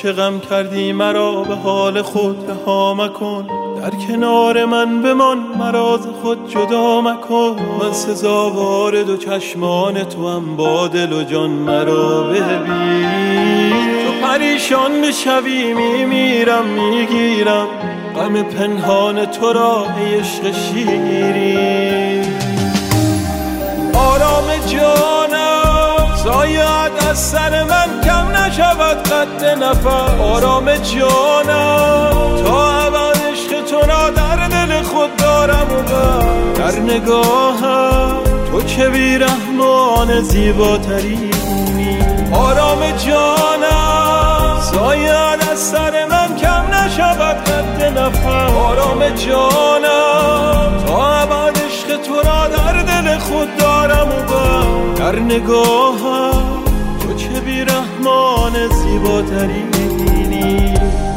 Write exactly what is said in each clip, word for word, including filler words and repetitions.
که غم کردی مرا به حال خود رها مکن، در کنار من بمان مرا ز خود جدا مکن. من سزاوار دو چشمان تو هم با دل و جان مرا ببین. تو پریشان بشوی میمیرم میگیرم غم پنهان تو را ای عشق شیرین. آرام جانم زاید از سر من کم نشود قد نفس. آرام جانم تا ابد عشق تو را در دل خود دارم و بس. در نگاهم تو که بیرحمان زیباترینی. آرام جانم زاید از سر من کم نشود قد نفس. آرام جانم تا ابد عشق تو را در دل خود دارم و بس. در نگاهم تو چه بیرحمان زیباترینی.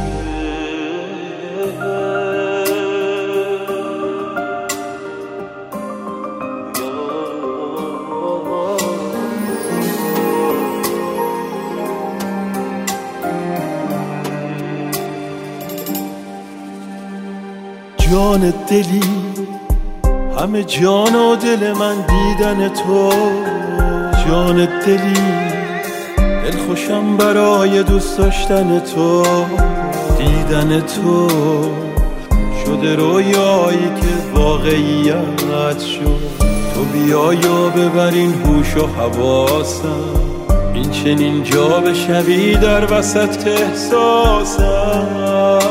جان دلی همه جان و دل من دیدن تو. جان دلی دل خوشم برای دوست داشتن تو. دیدن تو شده رویایی که واقعیت شد. تو بیای و ببرین هوش و حواسم، این چنین جا بشوی در وسط احساسم.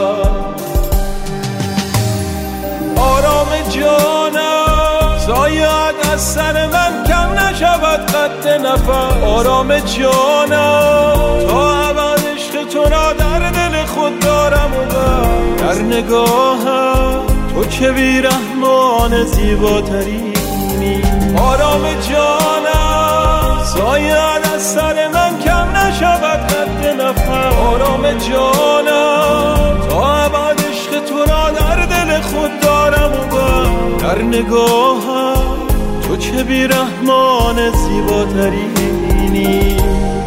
آرام جانم زاید از سر من کم نشود قد نفس. آرام جانم تا ابد عشق تو را در دل خود دارم و بس. در نگاهم تو که بیرحمان زیباترینی. آرام جانم زاید از سر من کم نشود قد نفس. آرام جانم تا ابد عشق تو را در دل خود دارم و بس. در نگاهم تو چه بیرحمان زیباترینی.